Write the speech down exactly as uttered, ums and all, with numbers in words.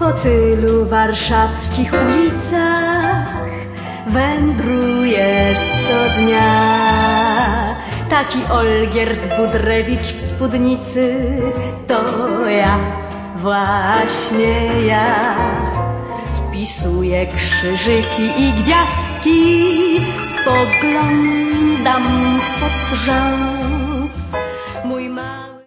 Po tylu warszawskich ulicach wędruję co dnia. Taki Olgierd Budrewicz w spódnicy to ja, właśnie ja. Wpisuję krzyżyki i gwiazdki, spoglądam spod rzęs. Mój mały